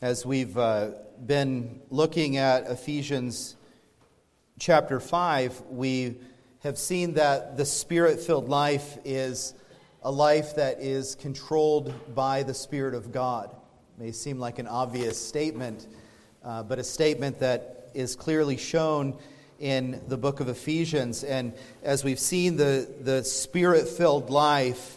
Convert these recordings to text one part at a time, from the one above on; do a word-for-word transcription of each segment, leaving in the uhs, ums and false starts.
As we've uh, been looking at Ephesians chapter five, we have seen that the Spirit-filled life is a life that is controlled by the Spirit of God. It may seem like an obvious statement, uh, but a statement that is clearly shown in the book of Ephesians. And as we've seen the, the Spirit-filled life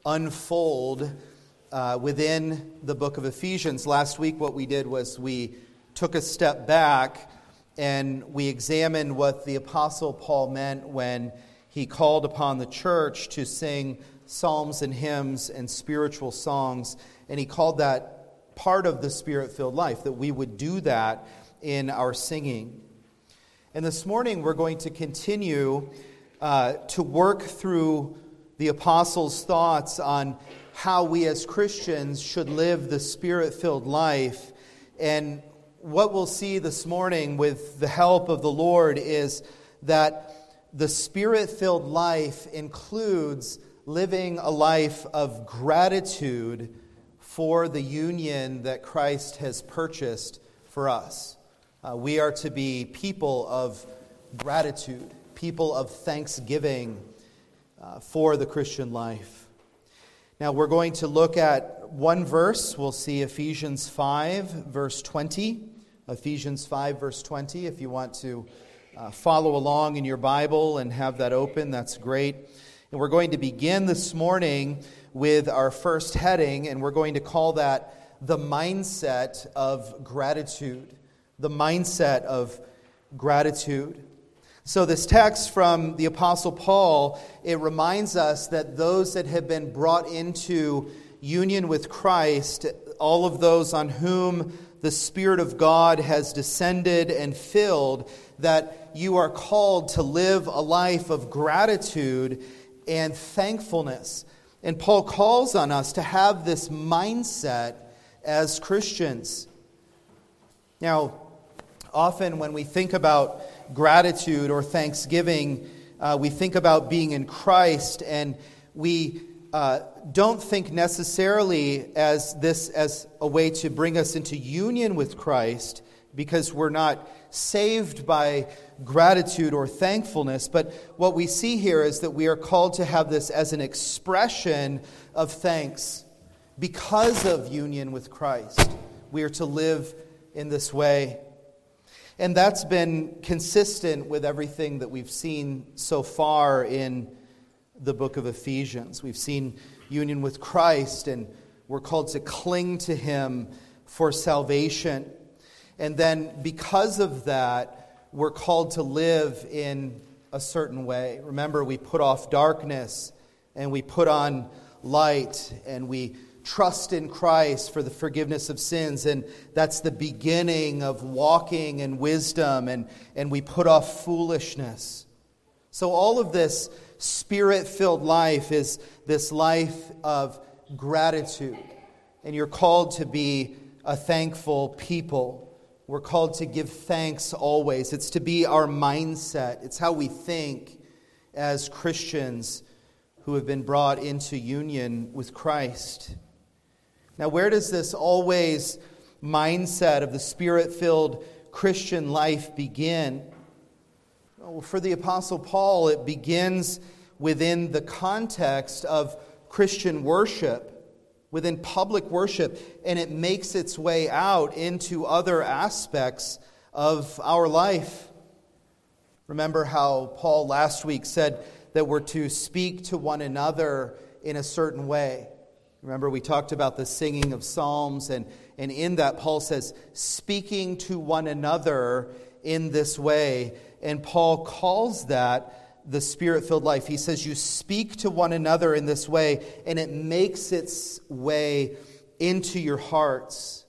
unfold Uh, within the book of Ephesians. Last week what we did was we took a step back and we examined what the Apostle Paul meant when he called upon the church to sing psalms and hymns and spiritual songs, and he called that part of the Spirit-filled life, that we would do that in our singing. And this morning we're going to continue uh, to work through the Apostle's thoughts on how we as Christians should live the Spirit-filled life. And what we'll see this morning with the help of the Lord is that the Spirit-filled life includes living a life of gratitude for the union that Christ has purchased for us. Uh, we are to be people of gratitude, people of thanksgiving uh, for the Christian life. Now we're going to look at one verse. We'll see Ephesians five, verse twenty. Ephesians five, verse twenty. If you want to uh, follow along in your Bible and have that open, that's great. And we're going to begin this morning with our first heading, and we're going to call that the mindset of gratitude. The mindset of gratitude. So this text from the Apostle Paul, it reminds us that those that have been brought into union with Christ, all of those on whom the Spirit of God has descended and filled, that you are called to live a life of gratitude and thankfulness. And Paul calls on us to have this mindset as Christians. Now, often when we think about gratitude or thanksgiving, uh, we think about being in Christ, and we uh, don't think necessarily as this as a way to bring us into union with Christ, because we're not saved by gratitude or thankfulness. But what we see here is that we are called to have this as an expression of thanks because of union with Christ. We are to live in this way. And that's been consistent with everything that we've seen so far in the book of Ephesians. We've seen union with Christ, and we're called to cling to Him for salvation. And then because of that, we're called to live in a certain way. Remember, we put off darkness, and we put on light, and we trust in Christ for the forgiveness of sins, and that's the beginning of walking in wisdom, and, and we put off foolishness. So all of this Spirit-filled life is this life of gratitude, and you're called to be a thankful people. We're called to give thanks always. It's to be our mindset. It's how we think as Christians who have been brought into union with Christ. Now, where does this always mindset of the Spirit-filled Christian life begin? Well, for the Apostle Paul, it begins within the context of Christian worship, within public worship, and it makes its way out into other aspects of our life. Remember how Paul last week said that we're to speak to one another in a certain way. Remember, we talked about the singing of psalms, and, and in that Paul says, speaking to one another in this way. And Paul calls that the Spirit-filled life. He says you speak to one another in this way, and it makes its way into your hearts.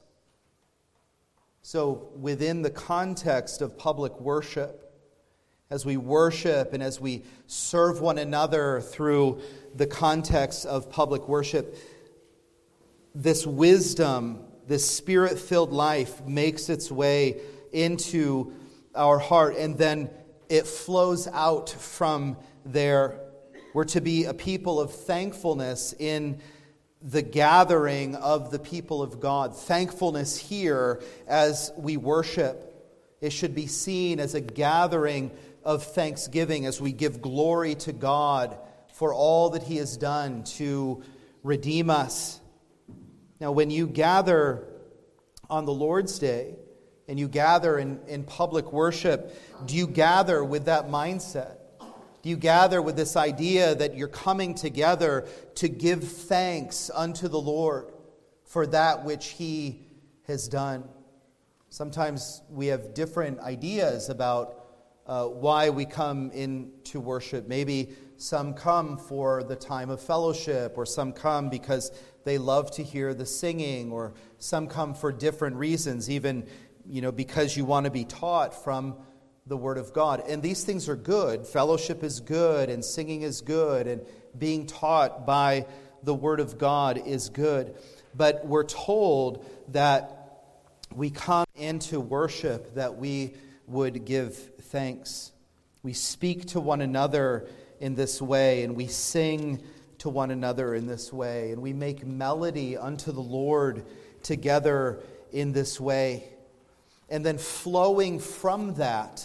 So within the context of public worship, as we worship and as we serve one another through the context of public worship, this wisdom, this Spirit-filled life makes its way into our heart, and then it flows out from there. We're to be a people of thankfulness in the gathering of the people of God. Thankfulness here as we worship. It should be seen as a gathering of thanksgiving as we give glory to God for all that He has done to redeem us. Now, when you gather on the Lord's Day and you gather in, in public worship, do you gather with that mindset? Do you gather with this idea that you're coming together to give thanks unto the Lord for that which He has done? Sometimes we have different ideas about uh, why we come into worship. Maybe some come for the time of fellowship, or some come because they love to hear the singing, or some come for different reasons, even you know because you want to be taught from the Word of God. And these things are good. Fellowship is good, and singing is good, and being taught by the Word of God is good. But we're told that we come into worship that we would give thanks. We speak to one another in this way, and we sing to one another in this way, and we make melody unto the Lord together in this way. And then flowing from that,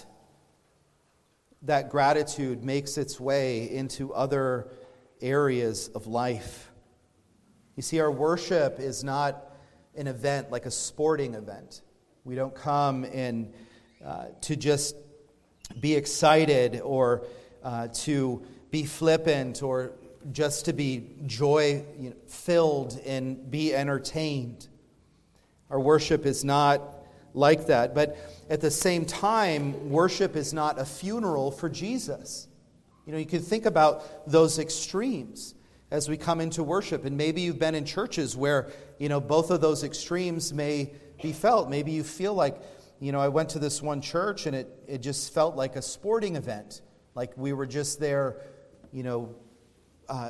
that gratitude makes its way into other areas of life. You see, our worship is not an event like a sporting event. We don't come in uh, to just be excited, or uh, to be flippant, or just to be joy you know, filled and be entertained. Our worship is not like that. But at the same time, worship is not a funeral for Jesus. You know, you can think about those extremes as we come into worship. And maybe you've been in churches where, you know, both of those extremes may be felt. Maybe you feel like, you know, I went to this one church and it, it just felt like a sporting event. Like we were just there, you know, uh,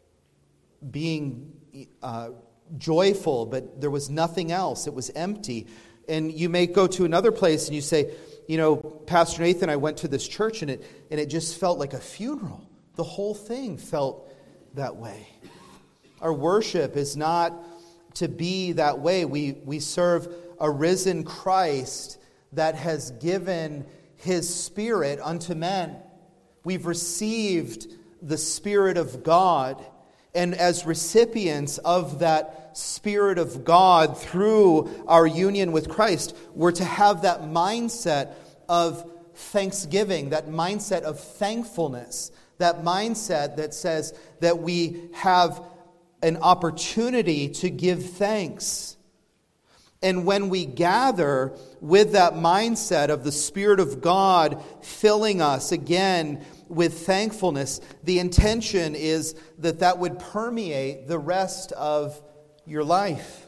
being uh, joyful, but there was nothing else. It was empty. And you may go to another place and you say, you know, Pastor Nathan, I went to this church and it and it just felt like a funeral. The whole thing felt that way. Our worship is not to be that way. We, we serve a risen Christ that has given His Spirit unto men. We've received the Spirit of God, and as recipients of that Spirit of God through our union with Christ, we're to have that mindset of thanksgiving, that mindset of thankfulness, that mindset that says that we have an opportunity to give thanks. And when we gather with that mindset of the Spirit of God filling us again with thankfulness, the intention is that that would permeate the rest of your life.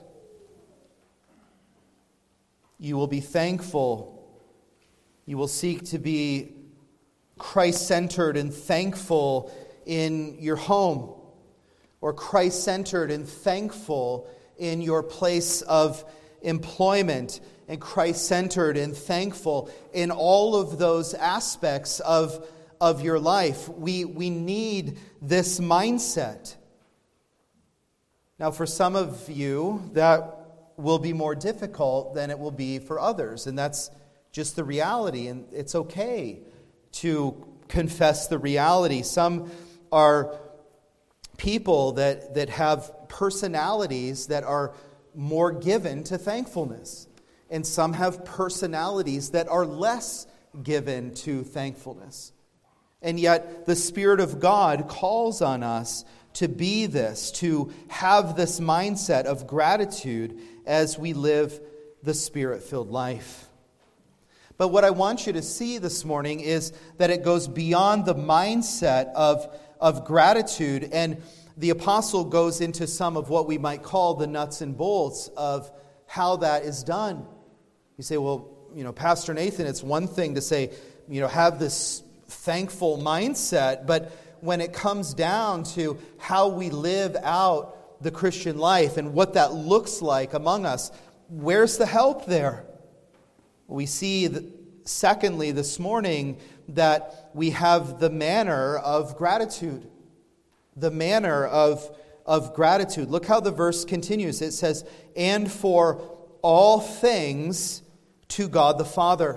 You will be thankful. You will seek to be Christ-centered and thankful in your home, or Christ-centered and thankful in your place of employment, and Christ-centered and thankful in all of those aspects of, of your life. We, we need this mindset. Now, for some of you, that will be more difficult than it will be for others, and that's just the reality, and it's okay to confess the reality. Some are people that, that have personalities that are more given to thankfulness, and some have personalities that are less given to thankfulness. And yet the Spirit of God calls on us to be this, to have this mindset of gratitude as we live the Spirit-filled life. But what I want you to see this morning is that it goes beyond the mindset of, of gratitude, and the apostle goes into some of what we might call the nuts and bolts of how that is done. You say, well, you know, Pastor Nathan, it's one thing to say, you know, have this thankful mindset, but when it comes down to how we live out the Christian life and what that looks like among us, where's the help there? We see, that, secondly, this morning, that we have the manner of gratitude, the manner of of gratitude. Look how the verse continues. It says, "And for all things to God the Father."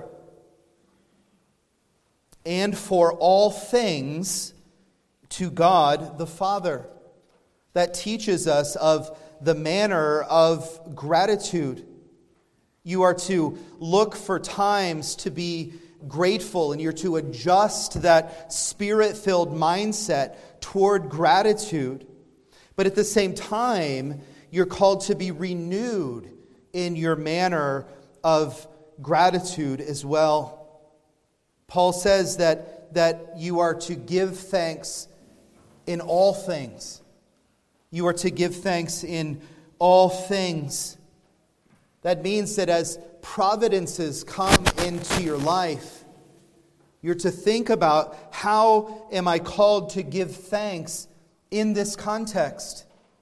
And for all things to God the Father. That teaches us of the manner of gratitude. You are to look for times to be grateful, and you're to adjust that spirit-filled mindset toward gratitude. But at the same time, you're called to be renewed in your manner of gratitude as well. Paul says that, that you are to give thanks in all things. You are to give thanks in all things. That means that as providences come into your life, you're to think about, how am I called to give thanks in this context?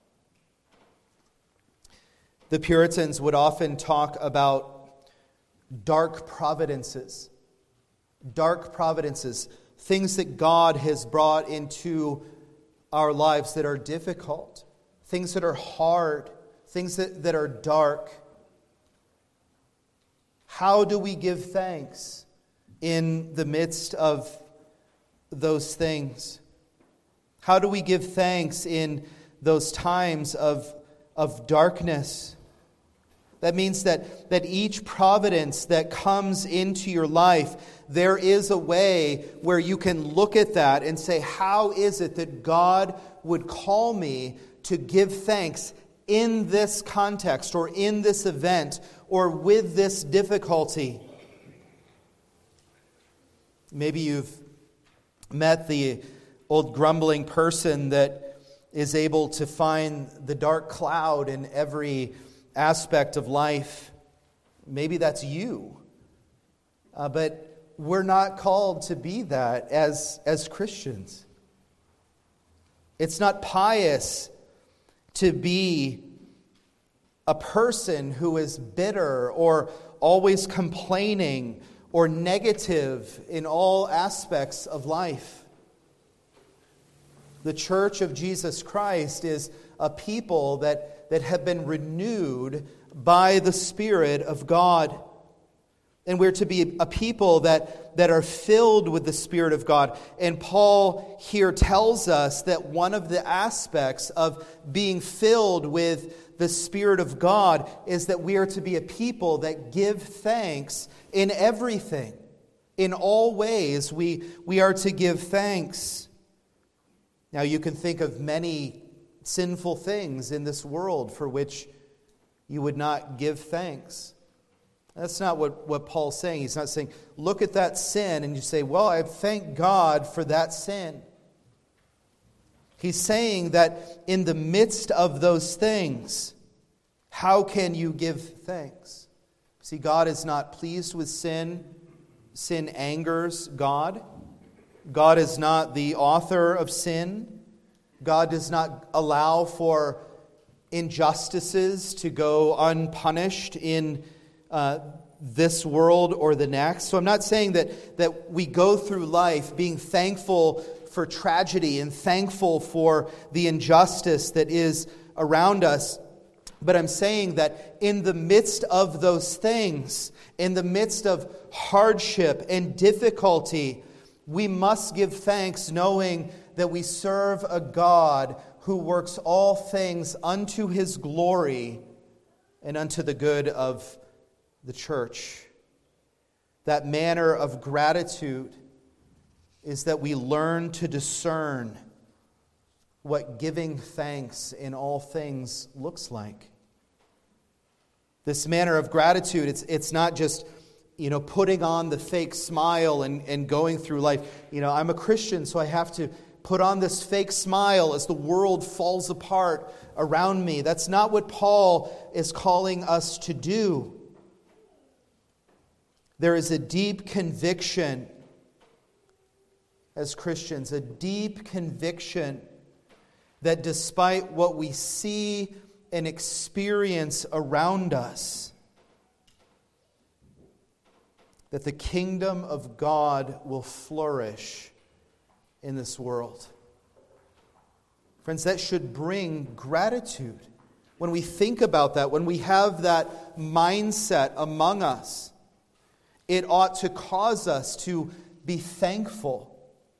The Puritans would often talk about dark providences. Dark providences, things that God has brought into our lives that are difficult, things that are hard, things that, that are dark. How do we give thanks in the midst of those things? How do we give thanks in those times of, of darkness? That means that, that each providence that comes into your life, there is a way where you can look at that and say, how is it that God would call me to give thanks in this context or in this event or with this difficulty? Maybe you've met the old grumbling person that is able to find the dark cloud in every aspect of life. Maybe that's you. Uh, but we're not called to be that as, as Christians. It's not pious to be a person who is bitter or always complaining or negative in all aspects of life. The Church of Jesus Christ is a people that, that have been renewed by the Spirit of God. And we're to be a people that, that are filled with the Spirit of God. And Paul here tells us that one of the aspects of being filled with the Spirit of God is that we are to be a people that give thanks in everything. In all ways, we, we are to give thanks. Now, you can think of many sinful things in this world for which you would not give thanks. That's not what, what Paul's saying. He's not saying, look at that sin and you say, well, I thank God for that sin. He's saying that in the midst of those things, how can you give thanks? See, God is not pleased with sin. Sin angers God. God is not the author of sin. God does not allow for injustices to go unpunished in uh, this world or the next. So I'm not saying that, that we go through life being thankful for tragedy and thankful for the injustice that is around us. But I'm saying that in the midst of those things, in the midst of hardship and difficulty, we must give thanks knowing that we serve a God who works all things unto His glory and unto the good of the church. That manner of gratitude is that we learn to discern what giving thanks in all things looks like. This manner of gratitude, it's it's not just, you know, putting on the fake smile and, and going through life. You know, I'm a Christian, so I have to put on this fake smile as the world falls apart around me. That's not what Paul is calling us to do. There is a deep conviction as Christians, a deep conviction that despite what we see and experience around us, that the kingdom of God will flourish in this world. Friends, that should bring gratitude. When we think about that, when we have that mindset among us, it ought to cause us to be thankful.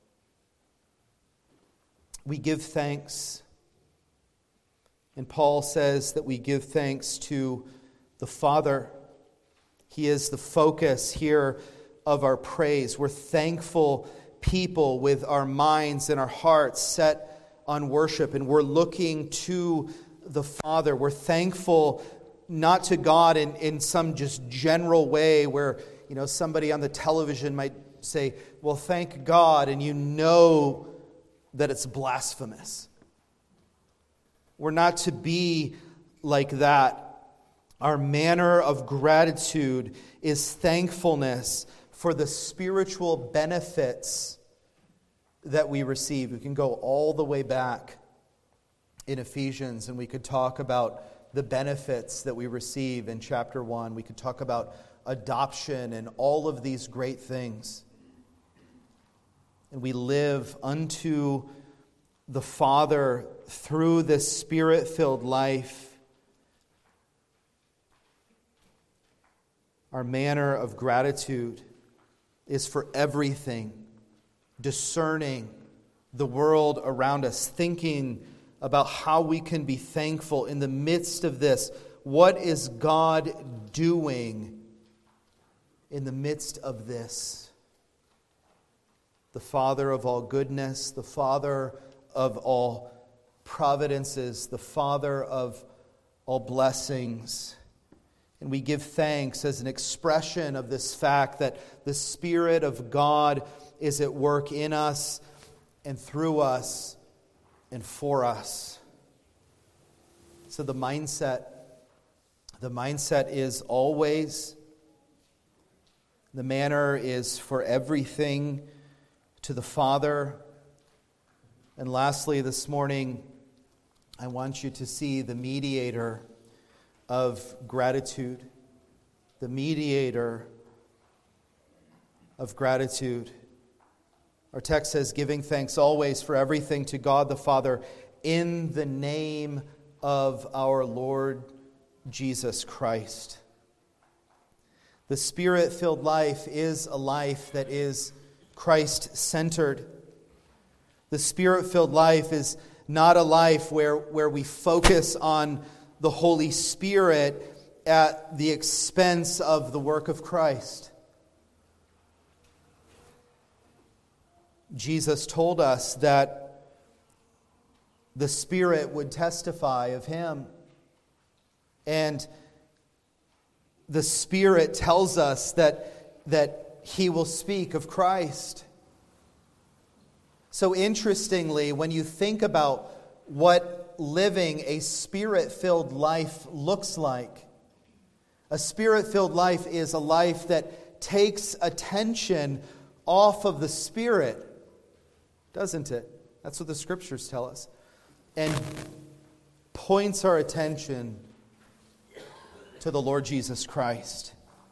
We give thanks. And Paul says that we give thanks to the Father. He is the focus here of our praise. We're thankful people with our minds and our hearts set on worship, and we're looking to the Father. We're thankful not to God in, in some just general way where, you know, somebody on the television might say, well, thank God, and you know that it's blasphemous. We're not to be like that. Our manner of gratitude is thankfulness for the spiritual benefits that we receive. We can go all the way back in Ephesians, and we could talk about the benefits that we receive in chapter one. We could talk about adoption and all of these great things. And we live unto the Father through this Spirit-filled life. Our manner of gratitude is for everything, discerning the world around us, thinking about how we can be thankful in the midst of this. What is God doing in the midst of this? The Father of all goodness, the Father of all providences, the Father of all blessings. And we give thanks as an expression of this fact that the Spirit of God is at work in us and through us and for us. So the mindset, the mindset is always, the manner is for everything to the Father. And lastly, this morning, I want you to see the mediator of gratitude. The mediator of gratitude. Our text says, giving thanks always for everything to God the Father in the name of our Lord Jesus Christ. The Spirit-filled life is a life that is Christ-centered. The Spirit-filled life is not a life where, where we focus on the Holy Spirit at the expense of the work of Christ. Jesus told us that the Spirit would testify of Him. And the Spirit tells us that, that He will speak of Christ. So interestingly, when you think about what living a Spirit-filled life looks like, a Spirit-filled life is a life that takes attention off of the Spirit, doesn't it? That's what the Scriptures tell us. And points our attention to the Lord Jesus Christ.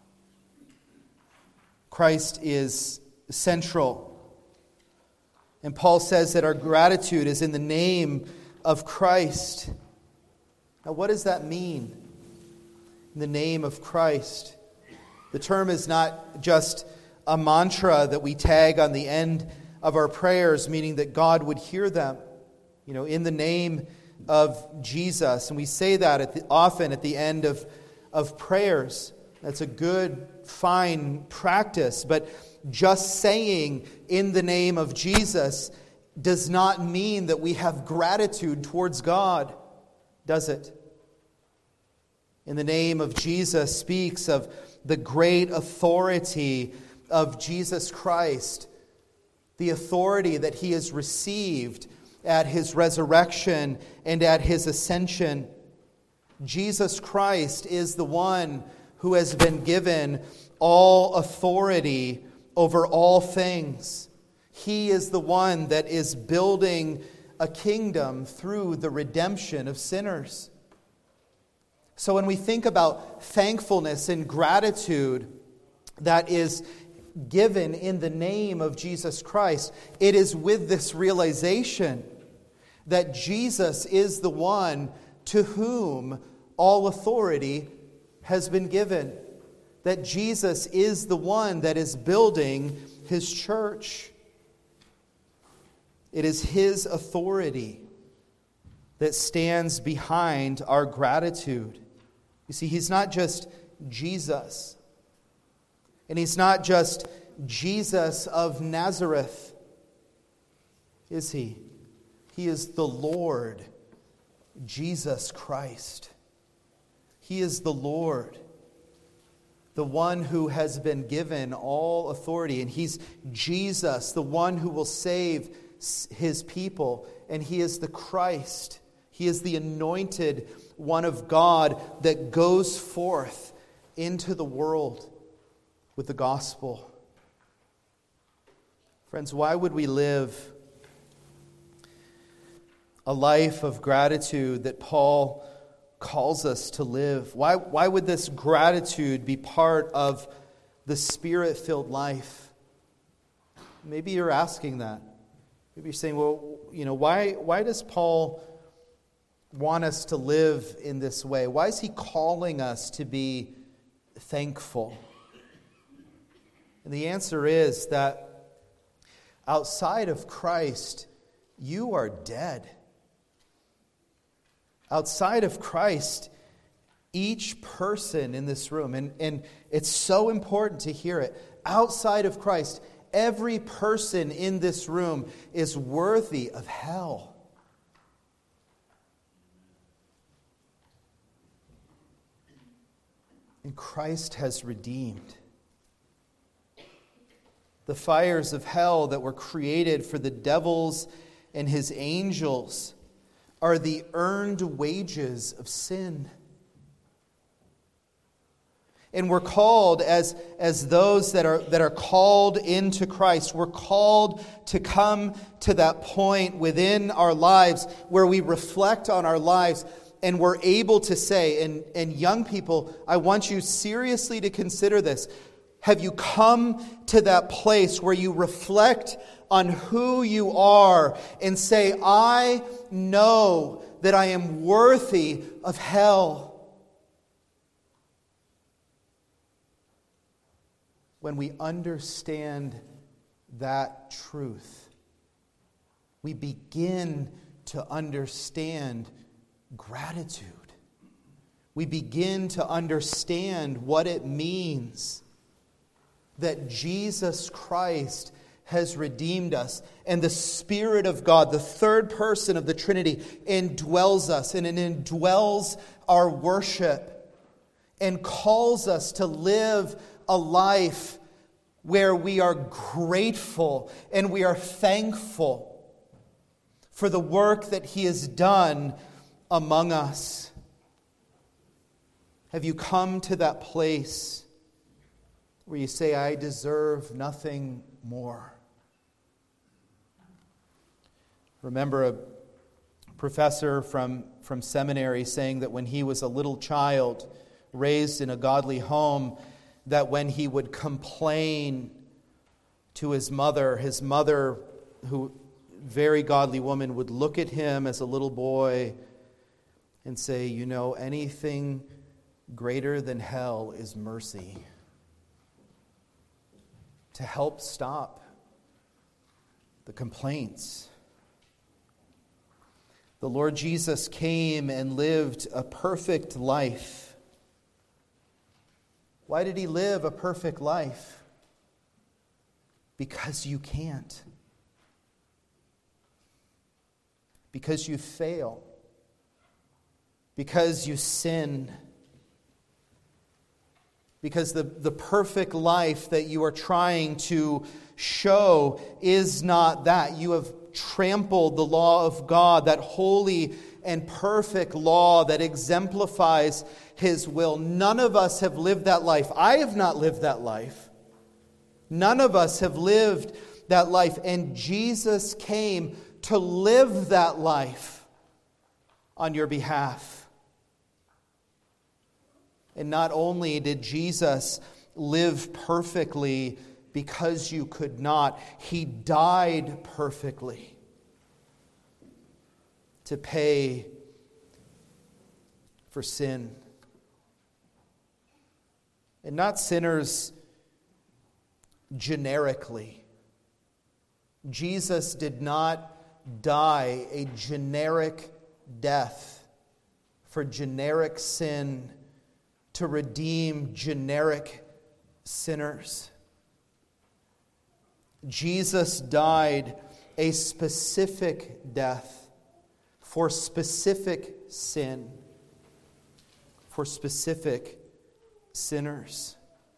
Christ is central. And Paul says that our gratitude is in the name of Christ. Now, what does that mean? In the name of Christ. The term is not just a mantra that we tag on the end of our prayers, meaning that God would hear them. You know, in the name of Jesus. And we say that at the, often at the end of, of prayers. That's a good, fine practice. But just saying in the name of Jesus does not mean that we have gratitude towards God, does it? In the name of Jesus speaks of the great authority of Jesus Christ, the authority that He has received at His resurrection and at His ascension. Jesus Christ is the one who has been given all authority over all things. He is the one that is building a kingdom through the redemption of sinners. So when we think about thankfulness and gratitude that is given in the name of Jesus Christ, it is with this realization that Jesus is the one to whom all authority has been given, that Jesus is the one that is building his church. It is his authority that stands behind our gratitude. You see, he's not just Jesus, and he's not just Jesus of Nazareth, is he? He is the Lord Jesus Christ. He is the Lord, the one who has been given all authority. And he's Jesus, the one who will save his people. And he is the Christ. He is the anointed one of God that goes forth into the world with the gospel. Friends, why would we live a life of gratitude that Paul calls us to live? Why, why would this gratitude be part of the Spirit-filled life? Maybe you're asking that. Maybe you're saying, well, you know, why, why does Paul want us to live in this way? Why is he calling us to be thankful? And the answer is that outside of Christ, you are dead. Outside of Christ, each person in this room, and, and it's so important to hear it, outside of Christ, every person in this room is worthy of hell. And Christ has redeemed. The fires of hell that were created for the devils and his angels are the earned wages of sin. And we're called as, as those that are, that are called into Christ. We're called to come to that point within our lives where we reflect on our lives and we're able to say, and, and young people, I want you seriously to consider this. Have you come to that place where you reflect on who you are and say, I know that I am worthy of hell? When we understand that truth, we begin to understand gratitude. We begin to understand what it means that Jesus Christ has redeemed us, and the Spirit of God, the third person of the Trinity, indwells us, and it indwells our worship and calls us to live a life where we are grateful and we are thankful for the work that He has done among us. Have you come to that place where you say, I deserve nothing more? Remember a professor from, from seminary saying that when he was a little child, raised in a godly home, that when he would complain to his mother, his mother, who very godly woman, would look at him as a little boy and say, you know, anything greater than hell is mercy. To help stop the complaints. The Lord Jesus came and lived a perfect life. Why did He live a perfect life? Because you can't. Because you fail. Because you sin. Because the, the perfect life that you are trying to show is not that. You have trampled the law of God, that holy and perfect law that exemplifies His will. None of us have lived that life. I have not lived that life. None of us have lived that life. And Jesus came to live that life on your behalf. And not only did Jesus live perfectly because you could not, He died perfectly. to pay for sin. And not sinners generically. Jesus did not die a generic death for generic sin to redeem generic sinners. Jesus died a specific death for specific sin, for specific sinners.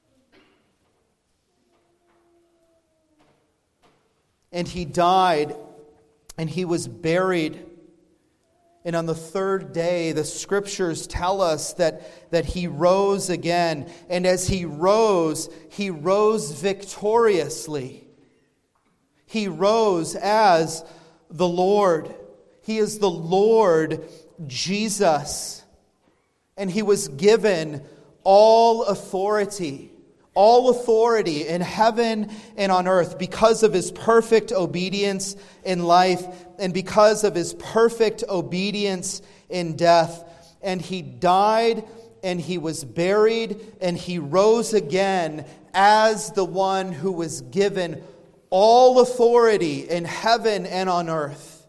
And he died, and he was buried. And on the third day, the scriptures tell us that, that he rose again. And as he rose, he rose victoriously. He rose as the Lord. He is the Lord Jesus. And he was given all authority. All authority in heaven and on earth because of his perfect obedience in life and because of his perfect obedience in death. And he died and he was buried and he rose again as the one who was given all authority in heaven and on earth.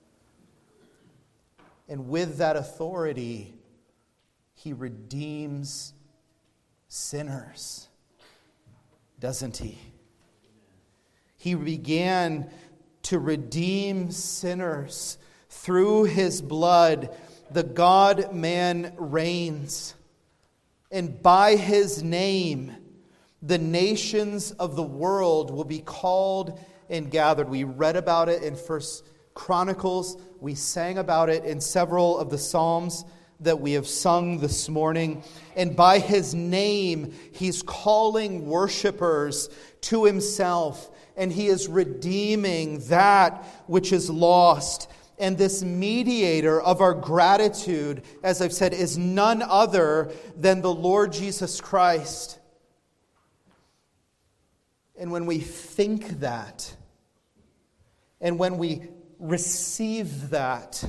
And with that authority, he redeems sinners. Doesn't he? He began to redeem sinners through his blood. The God-man reigns. And by his name, the nations of the world will be called and gathered. We read about it in First Chronicles. We sang about it in several of the Psalms that we have sung this morning. And by his name, he's calling worshipers to himself. And he is redeeming that which is lost. And this mediator of our gratitude, as I've said, is none other than the Lord Jesus Christ. And when we think that, and when we receive that,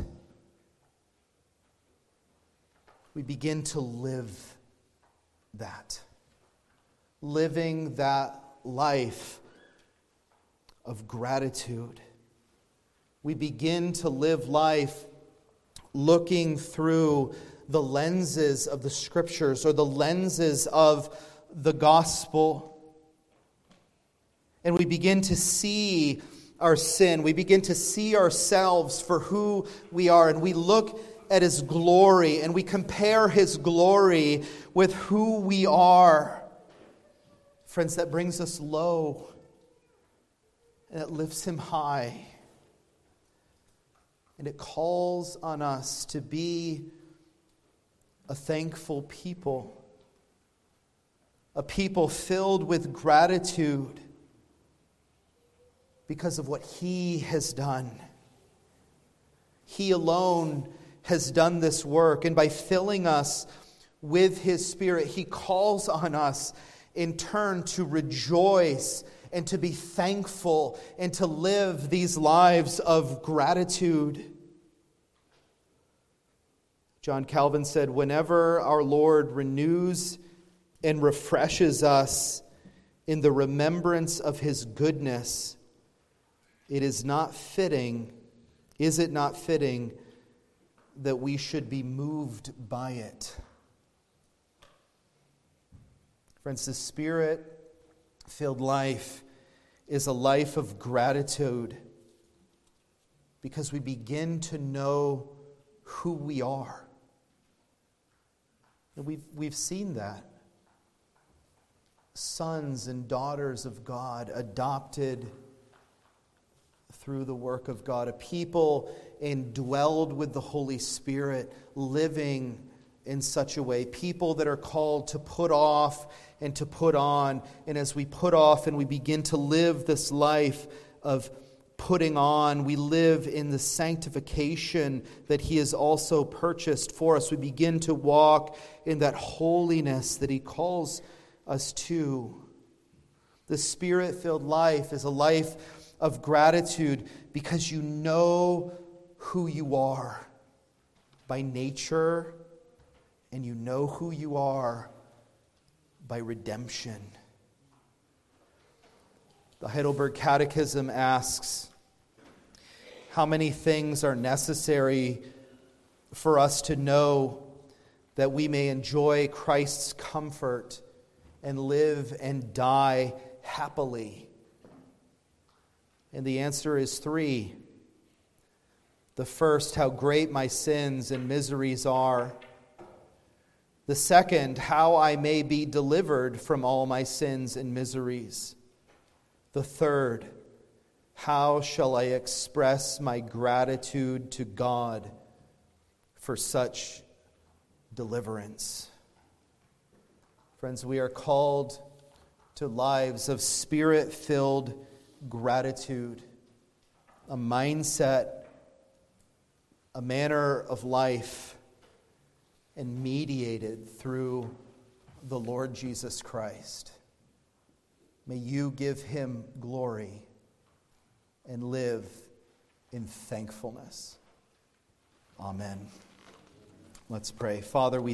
we begin to live that. Living that life of gratitude. We begin to live life looking through the lenses of the Scriptures or the lenses of the gospel. And we begin to see our sin. We begin to see ourselves for who we are. And we look at his glory, and we compare his glory with who we are. Friends, that brings us low, and it lifts him high. And it calls on us to be a thankful people, a people filled with gratitude because of what he has done. He alone has done this work, and by filling us with his Spirit, he calls on us in turn to rejoice and to be thankful and to live these lives of gratitude. John Calvin said, "Whenever our Lord renews and refreshes us in the remembrance of his goodness, it is not fitting, is it not fitting that we should be moved by it?" Friends, the Spirit-filled life is a life of gratitude because we begin to know who we are. And we've, we've seen that. Sons and daughters of God, adopted through the work of God, a people indwelled with the Holy Spirit, living in such a way, people that are called to put off and to put on. And as we put off and we begin to live this life of putting on, we live in the sanctification that he has also purchased for us. We begin to walk in that holiness that he calls us to. The Spirit-filled life is a life of gratitude because you know who you are by nature, and you know who you are by redemption. The Heidelberg Catechism asks, how many things are necessary for us to know that we may enjoy Christ's comfort and live and die happily? And the answer is three. The first, how great my sins and miseries are. The second, how I may be delivered from all my sins and miseries. The third, how shall I express my gratitude to God for such deliverance? Friends, we are called to lives of Spirit-filled gratitude, a mindset, a manner of life, and mediated through the Lord Jesus Christ. May you give him glory and live in thankfulness. Amen. Let's pray. Father, we